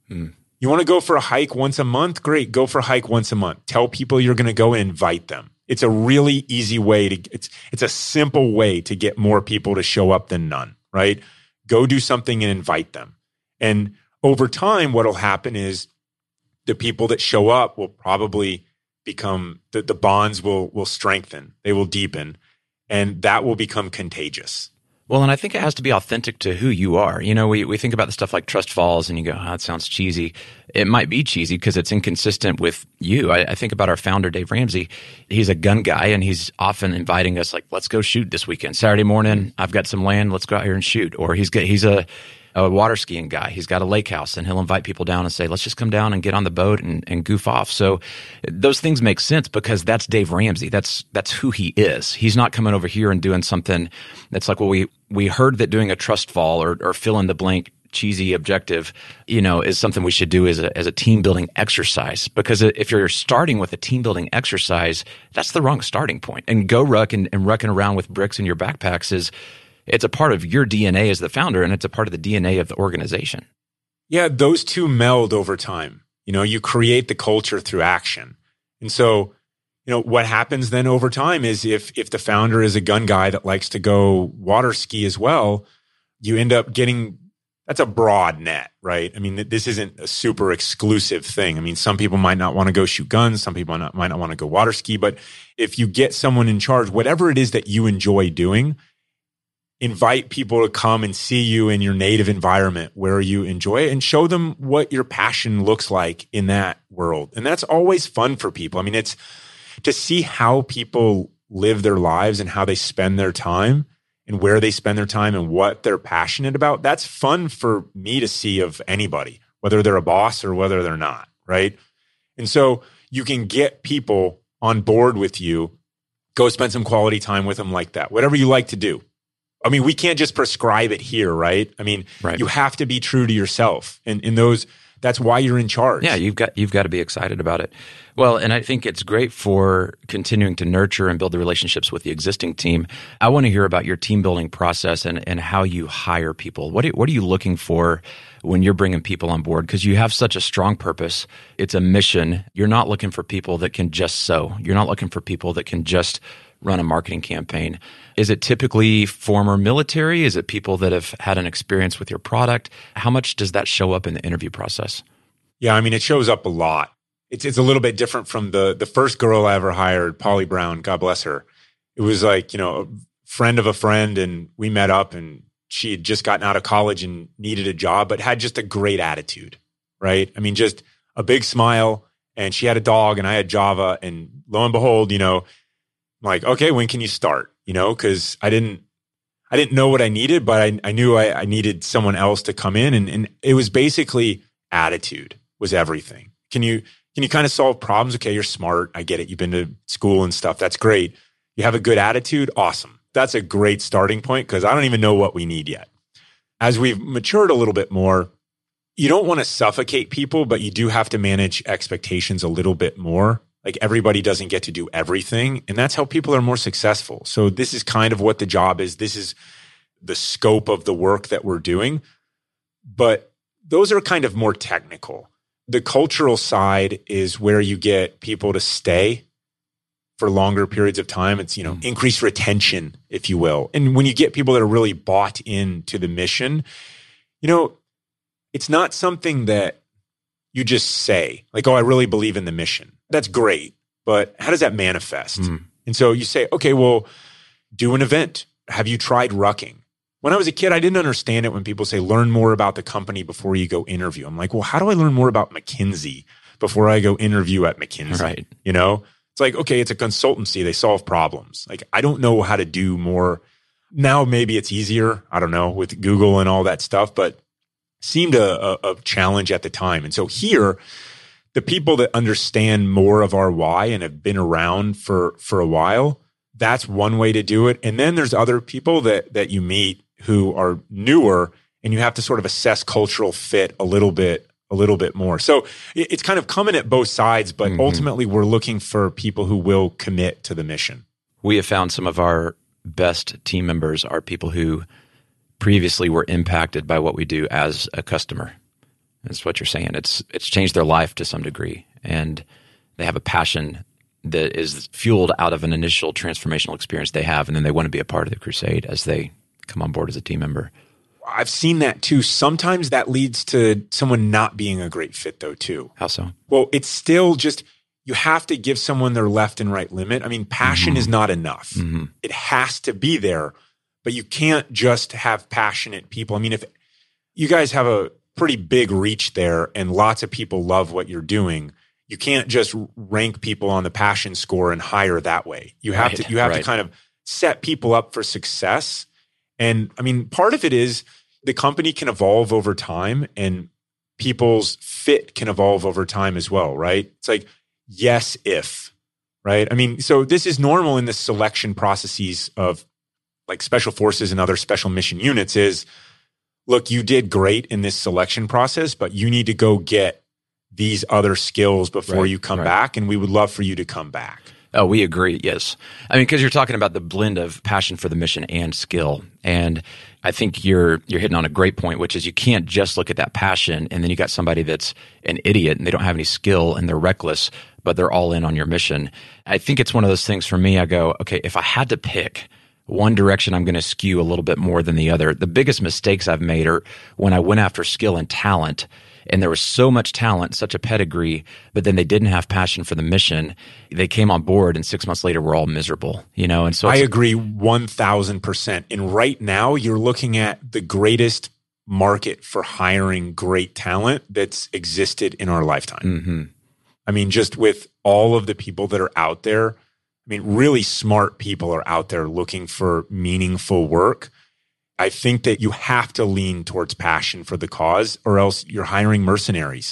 Speaker 2: You want to go for a hike once a month? Great. Go for a hike once a month. Tell people you're going to go and invite them. It's a really easy way it's a simple way to get more people to show up than none, right? Go do something and invite them. And over time, what'll happen is the people that show up will probably become, the bonds will strengthen. They will deepen, and that will become contagious.
Speaker 1: Well, and I think it has to be authentic to who you are. We think about the stuff like Trust Falls and you go, it sounds cheesy. It might be cheesy because it's inconsistent with you. I think about our founder, Dave Ramsey. He's a gun guy, and he's often inviting us like, let's go shoot this weekend. Saturday morning, I've got some land. Let's go out here and shoot. Or he's a water skiing guy. He's got a lake house, and he'll invite people down and say, let's just come down and get on the boat and goof off. So those things make sense because that's Dave Ramsey. That's who he is. He's not coming over here and doing something that's like, well, we heard that doing a trust fall or fill in the blank cheesy objective, is something we should do as a team building exercise. Because if you're starting with a team building exercise, that's the wrong starting point. And go ruck and rucking around with bricks in your backpacks it's a part of your DNA as the founder, and it's a part of the DNA of the organization.
Speaker 2: Yeah, those two meld over time. You create the culture through action. And so, what happens then over time is if the founder is a gun guy that likes to go water ski as well, you end up getting, that's a broad net, right? I mean, this isn't a super exclusive thing. I mean, some people might not want to go shoot guns. Some people might not want to go water ski. But if you get someone in charge, whatever it is that you enjoy doing, invite people to come and see you in your native environment where you enjoy it and show them what your passion looks like in that world. And that's always fun for people. I mean, it's to see how people live their lives and how they spend their time and where they spend their time and what they're passionate about. That's fun for me to see of anybody, whether they're a boss or whether they're not, right? And so you can get people on board with you, go spend some quality time with them like that, whatever you like to do. I mean, we can't just prescribe it here, right? I mean, You have to be true to yourself. And in those, that's why you're in charge.
Speaker 1: Yeah, you've got to be excited about it. Well, and I think it's great for continuing to nurture and build the relationships with the existing team. I want to hear about your team building process and how you hire people. What are you looking for when you're bringing people on board? Because you have such a strong purpose. It's a mission. You're not looking for people that can just sew. You're not looking for people that can just run a marketing campaign. Is it typically former military? Is it people that have had an experience with your product? How much does that show up in the interview process?
Speaker 2: Yeah, I mean, it shows up a lot. It's a little bit different from the first girl I ever hired, Polly Brown, God bless her. It was like, a friend of a friend, and we met up, and she had just gotten out of college and needed a job, but had just a great attitude, right? I mean, just a big smile, and she had a dog, and I had Java, and lo and behold, like, okay, when can you start? Because I didn't know what I needed, but I knew I needed someone else to come in. And it was basically attitude was everything. Can you kind of solve problems? Okay, you're smart. I get it. You've been to school and stuff. That's great. You have a good attitude. Awesome. That's a great starting point because I don't even know what we need yet. As we've matured a little bit more, you don't want to suffocate people, but you do have to manage expectations a little bit more. Like everybody doesn't get to do everything. And that's how people are more successful. So this is kind of what the job is. This is the scope of the work that we're doing. But those are kind of more technical. The cultural side is where you get people to stay for longer periods of time. It's, increased retention, if you will. And when you get people that are really bought into the mission, it's not something that you just say like, oh, I really believe in the mission. That's great. But how does that manifest? And so you say, okay, well, do an event. Have you tried rucking? When I was a kid, I didn't understand it when people say, learn more about the company before you go interview. I'm like, well, how do I learn more about McKinsey before I go interview at McKinsey?
Speaker 1: Right.
Speaker 2: It's like, okay, it's a consultancy. They solve problems. Like, I don't know how to do more. Now, maybe it's easier. I don't know, with Google and all that stuff, but seemed a challenge at the time. And so here, the people that understand more of our why and have been around for a while, that's one way to do it. And then there's other people that you meet who are newer, and you have to sort of assess cultural fit a little bit more. So it's kind of coming at both sides, but ultimately we're looking for people who will commit to the mission. We
Speaker 1: have found some of our best team members are people who previously were impacted by what we do as a customer. That's what you're saying. It's changed their life to some degree, and they have a passion that is fueled out of an initial transformational experience they have, and then they want to be a part of the crusade as they come on board as a team member.
Speaker 2: I've seen that too. Sometimes that leads to someone not being a great fit though too.
Speaker 1: How so?
Speaker 2: Well, it's still just, you have to give someone their left and right limit. I mean, passion is not enough. It has to be there, but you can't just have passionate people. I mean, if you guys have a pretty big reach there and lots of people love what you're doing, you can't just rank people on the passion score and hire that way. You have to kind of set people up for success. And I mean, part of it is the company can evolve over time and people's fit can evolve over time as well, right? It's like, yes, if, right? I mean, so this is normal in the selection processes of like special forces and other special mission units is, look, you did great in this selection process, but you need to go get these other skills before you come back. And we would love for you to come back.
Speaker 1: Oh, we agree. Yes. I mean, because you're talking about the blend of passion for the mission and skill. And I think you're hitting on a great point, which is you can't just look at that passion and then you got somebody that's an idiot and they don't have any skill and they're reckless, but they're all in on your mission. I think it's one of those things for me. I go, okay, if I had to pick one direction, I'm going to skew a little bit more than the other. The biggest mistakes I've made are when I went after skill and talent, and there was so much talent, such a pedigree, but then they didn't have passion for the mission. They came on board, and 6 months later, we're all miserable, you know? And so
Speaker 2: I agree 1,000%. And right now, you're looking at the greatest market for hiring great talent that's existed in our lifetime. I mean, just with all of the people that are out there, I mean, really smart people are out there looking for meaningful work. I think that you have to lean towards passion for the cause, or else you're hiring mercenaries.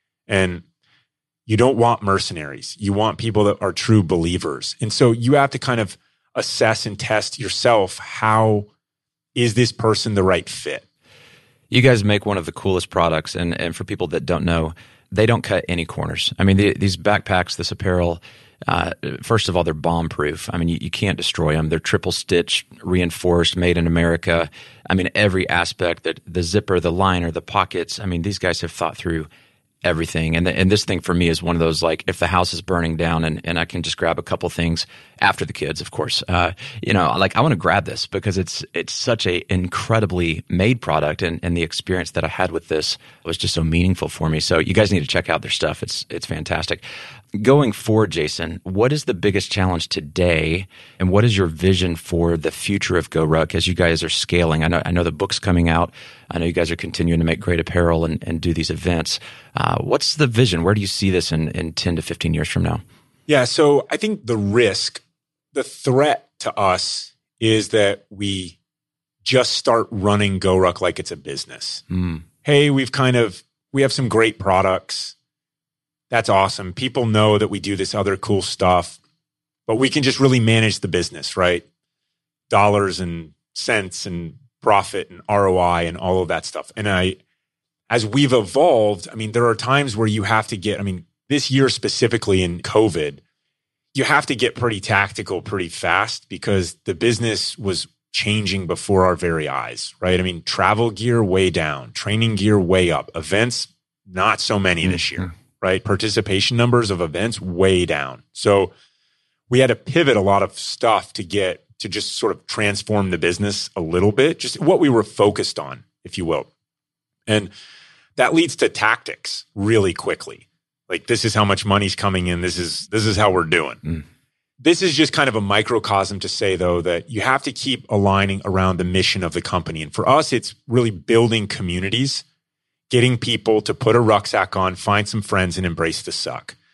Speaker 2: And you don't want mercenaries. You want people that are true believers. And so you have to kind of assess and test yourself. How is this person the right fit?
Speaker 1: You guys make one of the coolest products. And for people that don't know, they don't cut any corners. I mean, these backpacks, this apparel, first of all, they're bomb-proof. I mean, you can't destroy them. They're triple-stitched, reinforced, made in America. I mean, every aspect, the zipper, the liner, the pockets. I mean, these guys have thought through everything. And this thing for me is one of those, like, if the house is burning down and I can just grab a couple things after the kids, of course, you know, like I want to grab this because it's such a incredibly made product. And the experience that I had with this was just so meaningful for me. So you guys need to check out their stuff. It's fantastic. Going forward, Jason, what is the biggest challenge today, and what is your vision for the future of GoRuck as you guys are scaling? I know the book's coming out. I know you guys are continuing to make great apparel and do these events. What's the vision? Where do you see this in 10 to 15 years from now?
Speaker 2: Yeah, so I think the threat to us is that we just start running GoRuck like it's a business. Hey, we have some great products. That's awesome. People know that we do this other cool stuff, but we can just really manage the business, right? Dollars and cents and profit and ROI and all of that stuff. And as we've evolved, I mean, there are times where you have to this year specifically in COVID, you have to get pretty tactical pretty fast because the business was changing before our very eyes, right? I mean, travel gear way down, training gear way up, events, not so many this year. Right? Participation numbers of events way down. So we had to pivot a lot of stuff to just sort of transform the business a little bit, just what we were focused on, if you will. And that leads to tactics really quickly. Like, this is how much money's coming in. This is how we're doing. This is just kind of a microcosm to say, though, that you have to keep aligning around the mission of the company. And for us, it's really building communities, getting people to put a rucksack on, find some friends, and embrace the suck.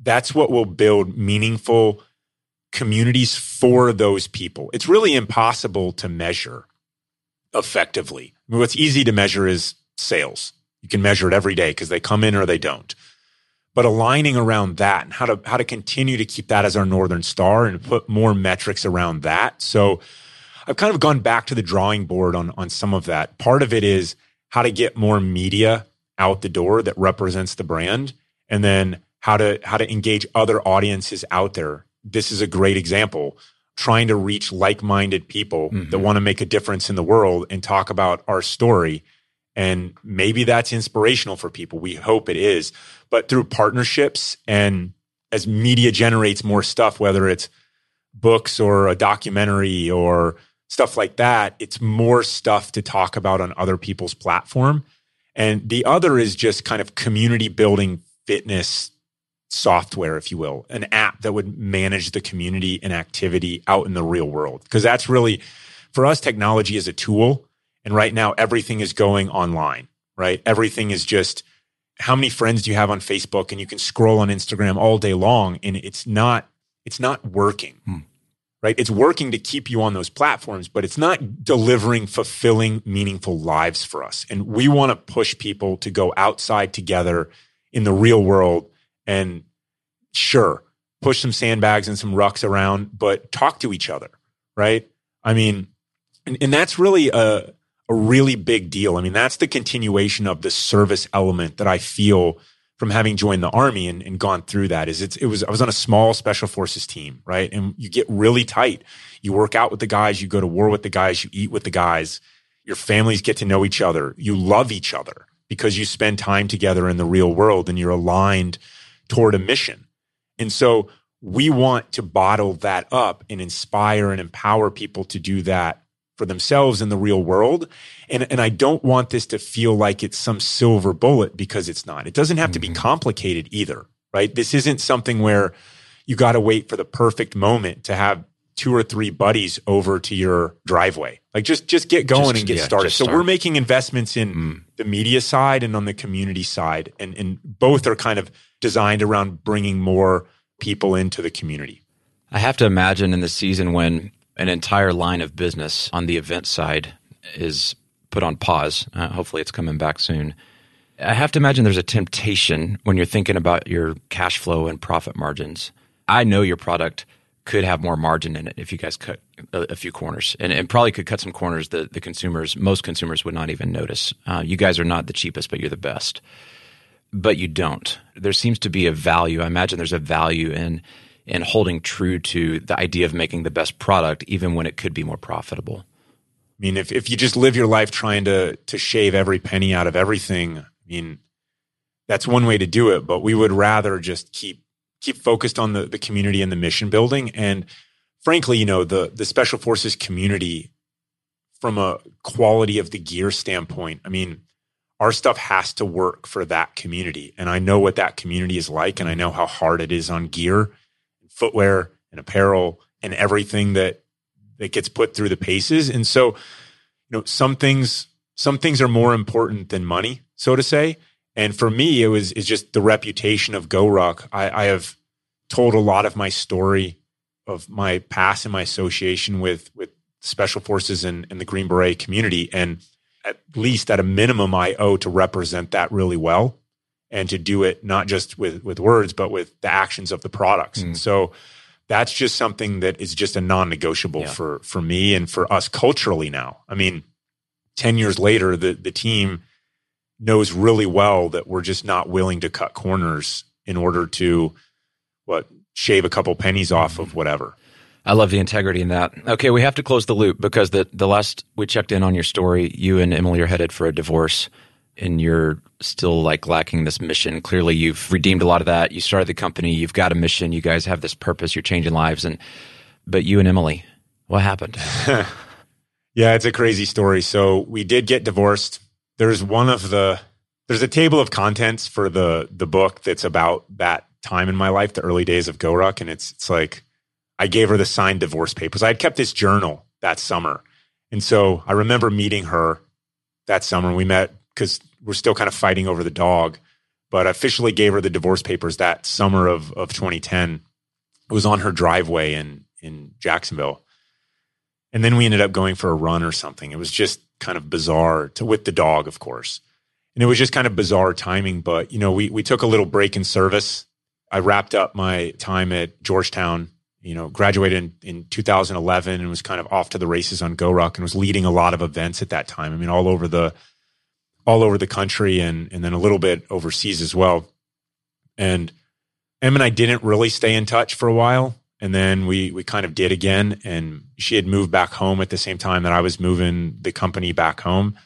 Speaker 2: that's what will build meaningful communities for those people. It's really impossible to measure effectively. I mean, what's easy to measure is sales. You can measure it every day because they come in or they don't. But aligning around that and how to continue to keep that as our Northern Star and put more metrics around that. So I've kind of gone back to the drawing board on some of that. Part of it is how to get more media out the door that represents the brand, and then how to engage other audiences out there. This is a great example, trying to reach like-minded people that want to make a difference in the world and talk about our story. And maybe that's inspirational for people. We hope it is. But through partnerships and as media generates more stuff, whether it's books or a documentary or stuff like that, it's more stuff to talk about on other people's platform. And the other is just kind of community building fitness software, if you will, an app that would manage the community and activity out in the real world. Because that's really, for us, technology is a tool. And right now, everything is going online, right? Everything is just, how many friends do you have on Facebook? And you can scroll on Instagram all day long, and it's not working, right? It's working to keep you on those platforms, but it's not delivering fulfilling, meaningful lives for us. And we want to push people to go outside together in the real world and sure, push some sandbags and some rucks around, but talk to each other, right? I mean, and that's really a really big deal. I mean, that's the continuation of the service element that I feel from having joined the Army and gone through that. I was on a small special forces team, right? And you get really tight. You work out with the guys, you go to war with the guys, you eat with the guys, your families get to know each other, you love each other because you spend time together in the real world and you're aligned toward a mission. And so we want to bottle that up and inspire and empower people to do that for themselves in the real world. And I don't want this to feel like it's some silver bullet, because it's not. It doesn't have to be complicated either, right? This isn't something where you got to wait for the perfect moment to have 2 or 3 buddies over to your driveway. Like just get going and get started. So we're making investments in the media side and on the community side. And both are kind of designed around bringing more people into the community.
Speaker 1: I have to imagine in the season when an entire line of business on the event side is put on pause. Hopefully it's coming back soon. I have to imagine there's a temptation when you're thinking about your cash flow and profit margins. I know your product could have more margin in it if you guys cut a few corners, and probably could cut some corners that most consumers would not even notice. You guys are not the cheapest, but you're the best. But you don't. There seems to be a value. I imagine there's a value in holding true to the idea of making the best product, even when it could be more profitable.
Speaker 2: I mean, if you just live your life trying to shave every penny out of everything, I mean, that's one way to do it. But we would rather just keep focused on the community and the mission building. And frankly, the Special Forces community, from a quality of the gear standpoint, I mean, our stuff has to work for that community. And I know what that community is like, and I know how hard it is on gear, footwear and apparel and everything that gets put through the paces. And so, some things are more important than money, so to say. And for me, it's just the reputation of GoRuck. I have told a lot of my story of my past and my association with Special Forces and the Green Beret community. And at least at a minimum, I owe to represent that really well, and to do it not just with words, but with the actions of the products. And so that's just something that is just a non-negotiable for me and for us culturally now. I mean, 10 years later, the team knows really well that we're just not willing to cut corners in order to shave a couple pennies off of whatever.
Speaker 1: I love the integrity in that. Okay, we have to close the loop, because the last we checked in on your story, you and Emily are headed for a divorce, and you're still lacking this mission. Clearly, you've redeemed a lot of that. You started the company. You've got a mission. You guys have this purpose. You're changing lives. But you and Emily, what happened?
Speaker 2: Yeah, it's a crazy story. So we did get divorced. There's a table of contents for the book that's about that time in my life, the early days of GoRuck. And it's like, I gave her the signed divorce papers. I had kept this journal that summer. And so I remember meeting her that summer. We met because we're still kind of fighting over the dog. but I officially gave her the divorce papers that summer of 2010. It was on her driveway in Jacksonville. And then we ended up going for a run or something. It was just kind of bizarre with the dog, of course. And it was just kind of bizarre timing. But, we took a little break in service. I wrapped up my time at Georgetown, graduated in 2011 and was kind of off to the races on GoRuck and was leading a lot of events at that time. I mean, all over the country and then a little bit overseas as well. And Em and I didn't really stay in touch for a while. And then we kind of did again. And she had moved back home at the same time that I was moving the company back home.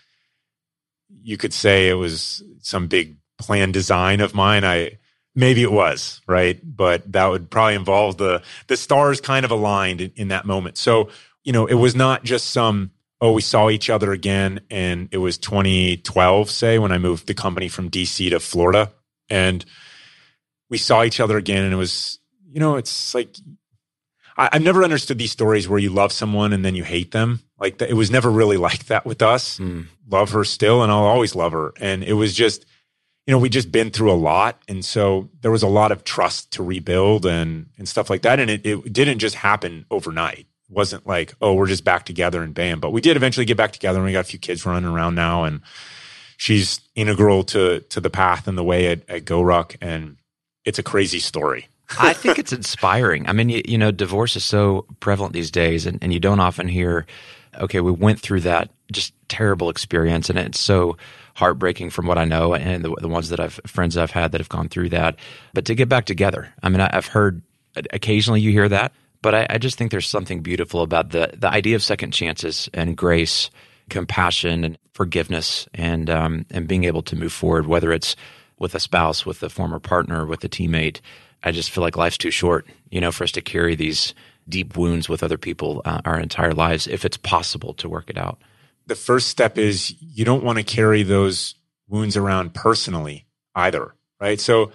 Speaker 2: You could say it was some big planned design of mine. Maybe it was, right? But that would probably involve the stars kind of aligned in that moment. So, it was not just we saw each other again. And it was 2012, say, when I moved the company from DC to Florida. And we saw each other again. And it was, it's like, I've never understood these stories where you love someone and then you hate them. Like that, it was never really like that with us. Love her still, and I'll always love her. And it was just, we'd just been through a lot. And so there was a lot of trust to rebuild and stuff like that. And it didn't just happen overnight. It wasn't like, we're just back together and bam. But we did eventually get back together, and we got a few kids running around now. And she's integral to the path and the way at GoRuck. And it's a crazy story.
Speaker 1: I think it's inspiring. I mean, divorce is so prevalent these days, and you don't often hear, okay, we went through that just terrible experience, and it's so heartbreaking from what I know, and the ones that friends I've had that have gone through that. But to get back together, I mean, I've heard occasionally you hear that, but I just think there's something beautiful about the idea of second chances and grace, compassion and forgiveness, and being able to move forward, whether it's with a spouse, with a former partner, with a teammate. I just feel like life's too short, for us to carry these deep wounds with other people our entire lives, if it's possible to work it out.
Speaker 2: The first step is you don't want to carry those wounds around personally either, right? So,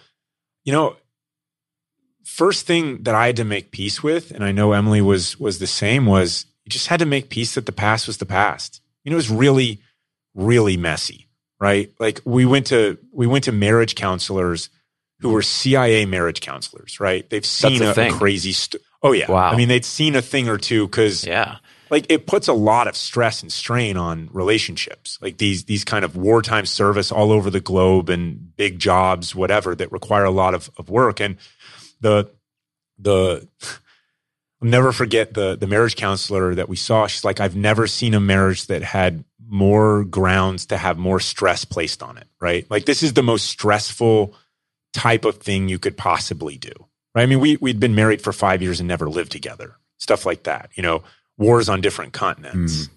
Speaker 2: first thing that I had to make peace with, and I know Emily was the same, was you just had to make peace that the past was the past. It was really, really messy, right? Like we went to marriage counselors who were CIA marriage counselors, right? They've seen a crazy oh yeah.
Speaker 1: Wow.
Speaker 2: I mean, they'd seen a thing or two because like it puts a lot of stress and strain on relationships. Like these kind of wartime service all over the globe and big jobs, whatever, that require a lot of work. And I'll never forget the marriage counselor that we saw. She's like, I've never seen a marriage that had more grounds to have more stress placed on it, right? Like this is the most stressful type of thing you could possibly do, right? I mean, we'd been married for 5 years and never lived together, stuff like that. Wars on different continents,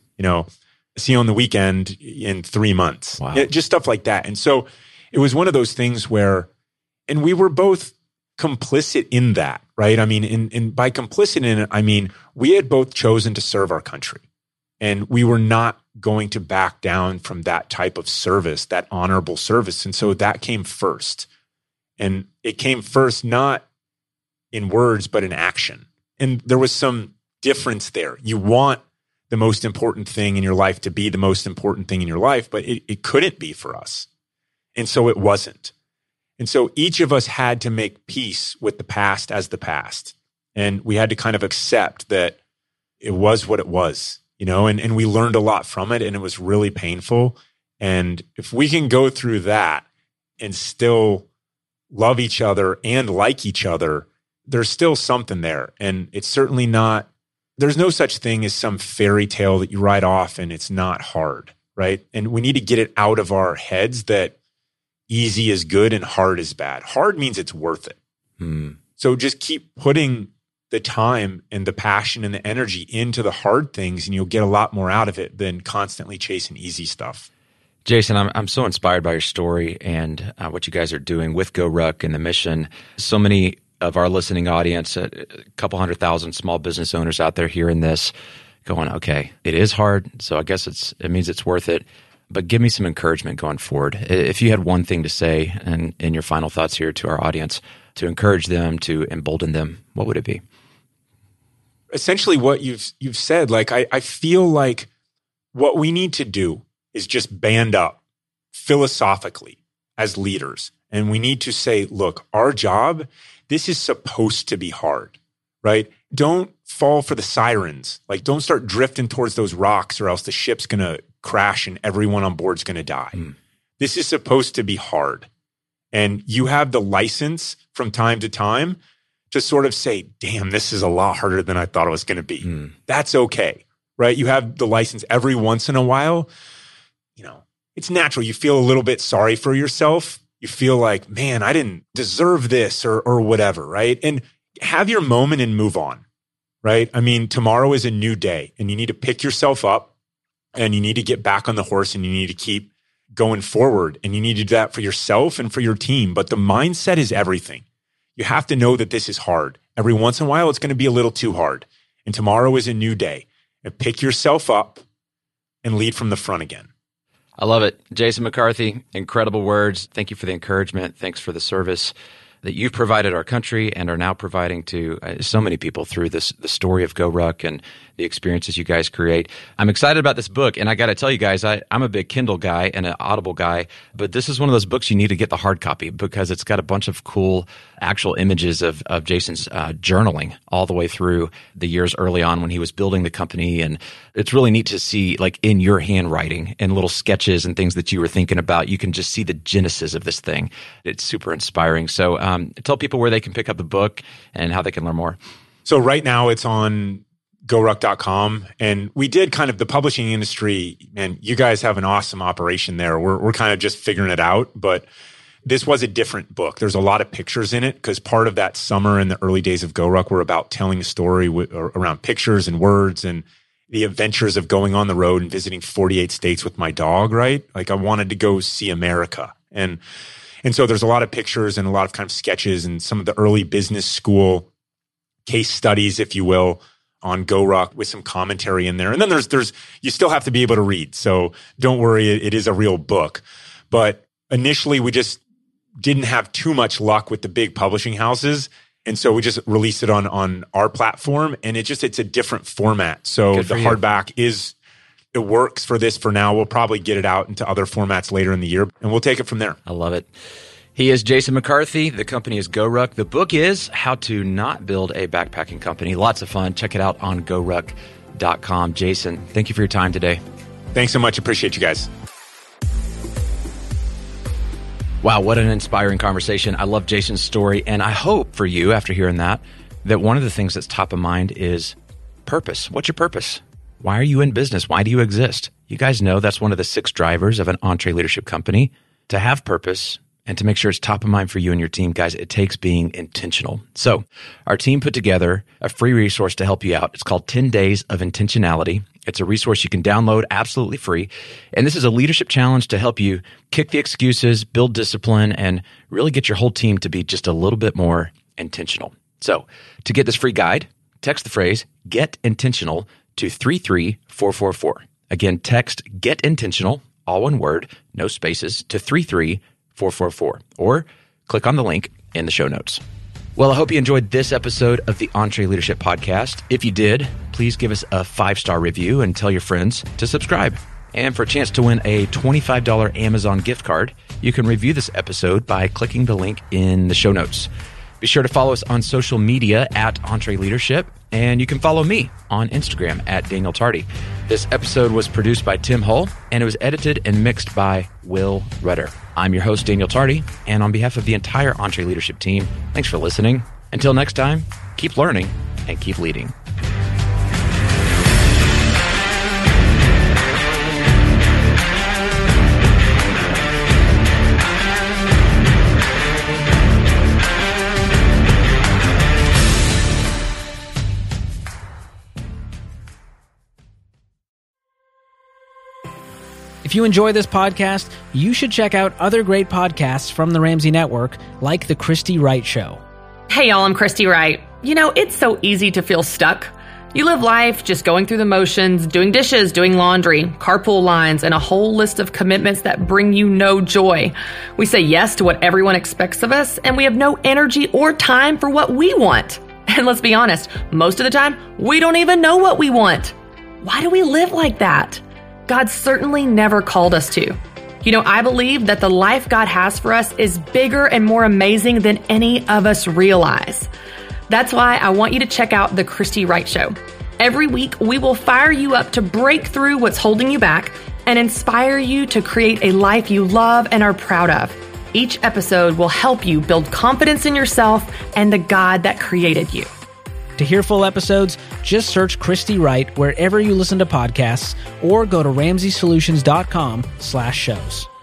Speaker 2: see you on the weekend in 3 months, just stuff like that. And so it was one of those things where, and we were both complicit in that, right? I mean, in by complicit in it, I mean, we had both chosen to serve our country, and we were not going to back down from that type of service, that honorable service. And so that came first. And it came first, not in words, but in action. And there was some difference there. You want the most important thing in your life to be the most important thing in your life, but it couldn't be for us. And so it wasn't. And so each of us had to make peace with the past as the past. And we had to kind of accept that it was what it was, and we learned a lot from it, and it was really painful. And if we can go through that and still love each other and like each other, there's still something there. And it's certainly not, there's no such thing as some fairy tale that you write off and it's not hard, right? And we need to get it out of our heads that easy is good and hard is bad. Hard means it's worth it. So just keep putting the time and the passion and the energy into the hard things, and you'll get a lot more out of it than constantly chasing easy stuff.
Speaker 1: Jason, I'm so inspired by your story and what you guys are doing with GoRuck and the mission. So many of our listening audience, a couple 100,000 small business owners out there hearing this, going, okay, it is hard, so I guess it means it's worth it. But give me some encouragement going forward. If you had one thing to say and in your final thoughts here to our audience to encourage them, to embolden them, what would it be?
Speaker 2: Essentially what you've said. Like I feel like what we need to do is just band up philosophically as leaders. And we need to say, look, our job, this is supposed to be hard, right? Don't fall for the sirens. Like, don't start drifting towards those rocks or else the ship's going to crash and everyone on board's going to die. This is supposed to be hard. And you have the license from time to time to sort of say, damn, this is a lot harder than I thought it was going to be. That's okay, right? You have the license every once in a while. You know, it's natural. You feel a little bit sorry for yourself. You feel like, man, I didn't deserve this or whatever, right? And have your moment and move on, right? I mean, tomorrow is a new day and you need to pick yourself up and you need to get back on the horse and you need to keep going forward. And you need to do that for yourself and for your team. But the mindset is everything. You have to know that this is hard. Every once in a while, it's going to be a little too hard. And tomorrow is a new day. And pick yourself up and lead from the front again.
Speaker 1: I love it. Jason McCarthy, incredible words. Thank you for the encouragement. Thanks for the service that you've provided our country and are now providing to so many people through the story of GoRuck and the experiences you guys create. I'm excited about this book, and I got to tell you guys, I'm a big Kindle guy and an Audible guy, but this is one of those books you need to get the hard copy because it's got a bunch of cool actual images of Jason's journaling all the way through the years early on when he was building the company, and it's really neat to see, like, in your handwriting and little sketches and things that you were thinking about. You can just see the genesis of this thing. It's super inspiring. So tell people where they can pick up the book and how they can learn more.
Speaker 2: So right now it's on GoRuck.com. And we did kind of the publishing industry, and you guys have an awesome operation there. We're kind of just figuring it out, but this was a different book. There's a lot of pictures in it because part of that summer and the early days of GoRuck were about telling a story around pictures and words and the adventures of going on the road and visiting 48 states with my dog, right? Like, I wanted to go see America. And so there's a lot of pictures and a lot of kind of sketches and some of the early business school case studies, if you will, on GoRuck with some commentary in there. And then there's you still have to be able to read. So don't worry, it is a real book. But initially we just didn't have too much luck with the big publishing houses. And so we just released it on our platform, and it's a different format. So the hardback it works for this for now. We'll probably get it out into other formats later in the year, and we'll take it from there.
Speaker 1: I love it. He is Jason McCarthy. The company is GoRuck. The book is How to Not Build a Backpacking Company. Lots of fun. Check it out on GoRuck.com. Jason, thank you for your time today.
Speaker 2: Thanks so much. Appreciate you guys.
Speaker 1: Wow, what an inspiring conversation. I love Jason's story, and I hope for you, after hearing that one of the things that's top of mind is purpose. What's your purpose? Why are you in business? Why do you exist? You guys know that's one of the 6 drivers of an EntreLeadership company. To have purpose and to make sure it's top of mind for you and your team, guys, it takes being intentional. So our team put together a free resource to help you out. It's called 10 Days of Intentionality. It's a resource you can download absolutely free. And this is a leadership challenge to help you kick the excuses, build discipline, and really get your whole team to be just a little bit more intentional. So to get this free guide, text the phrase "Get Intentional" to 33444. Again, text "Get Intentional," all one word, no spaces, to 33444, or click on the link in the show notes. Well, I hope you enjoyed this episode of the EntreLeadership Podcast. If you did, please give us a 5-star review and tell your friends to subscribe. And for a chance to win a $25 Amazon gift card, you can review this episode by clicking the link in the show notes. Be sure to follow us on social media at EntreLeadership, and you can follow me on Instagram at Daniel Tardy. This episode was produced by Tim Hull, and it was edited and mixed by Will Rudder. I'm your host, Daniel Tardy, and on behalf of the entire EntreLeadership team, thanks for listening. Until next time, keep learning and keep leading.
Speaker 3: If you enjoy this podcast, you should check out other great podcasts from the Ramsey Network, like The Christy Wright Show.
Speaker 4: Hey y'all, I'm Christy Wright. You know, it's so easy to feel stuck. You live life just going through the motions, doing dishes, doing laundry, carpool lines, and a whole list of commitments that bring you no joy. We say yes to what everyone expects of us, and we have no energy or time for what we want. And let's be honest, most of the time, we don't even know what we want. Why do we live like that? God certainly never called us to. I believe that the life God has for us is bigger and more amazing than any of us realize. That's why I want you to check out The Christy Wright Show. Every week, we will fire you up to break through what's holding you back and inspire you to create a life you love and are proud of. Each episode will help you build confidence in yourself and the God that created you.
Speaker 3: To hear full episodes, just search Christy Wright wherever you listen to podcasts or go to RamseySolutions.com/shows.